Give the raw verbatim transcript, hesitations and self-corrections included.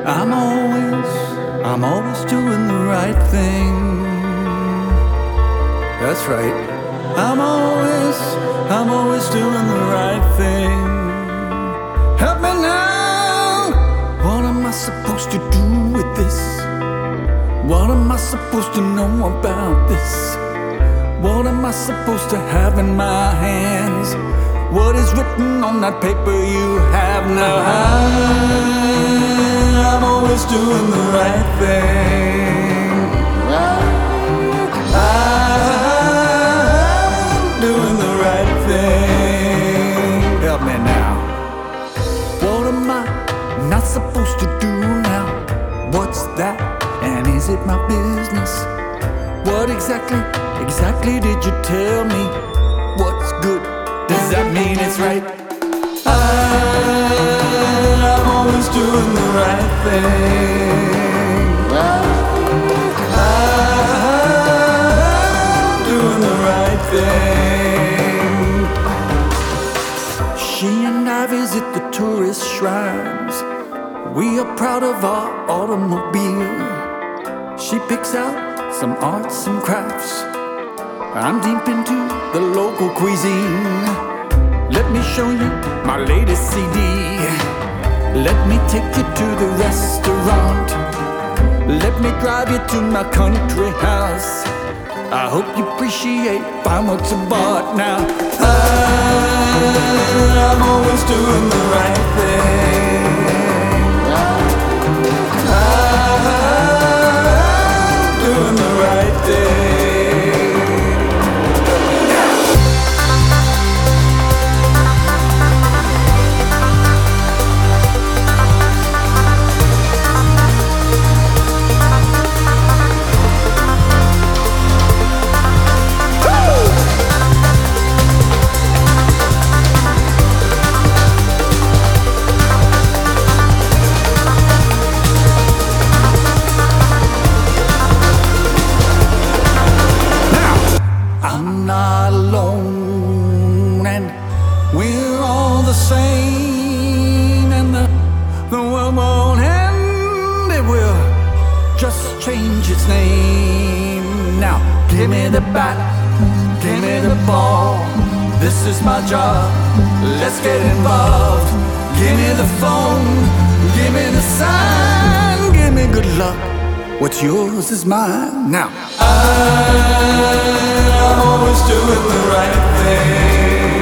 I'm always, I'm always doing the right thing. That's right. I'm always, I'm always doing the right thing. Help me now. What am I supposed to do with this? What am I supposed to know about this? What am I supposed to have in my hands? What is written on that paper you have now? I, I'm always doing the right thing. I'm doing the right thing. Help me now. What am I not supposed to do now? What's that? And is it my business? What exactly, exactly did you tell me? What's good? Does that mean it's right? I, I'm always doing the right thing. I'm doing the right thing. She and I visit the tourist shrines. We are proud of our automobile. She picks out some arts and crafts. I'm deep into the local cuisine. Let me show you my latest C D. Let me take you to the restaurant. Let me drive you to my country house. I hope you appreciate fine works of art now. I, I'm always doing the right thing. I'm doing the right thing. I'm not alone, and we're all the same, and the, the world won't end, it will just change its name. Now, give me the bat, give me the ball, this is my job, let's get involved. Give me the phone, give me the sign, give me good luck. What's yours is mine. Now, I, I'm always doing the right thing.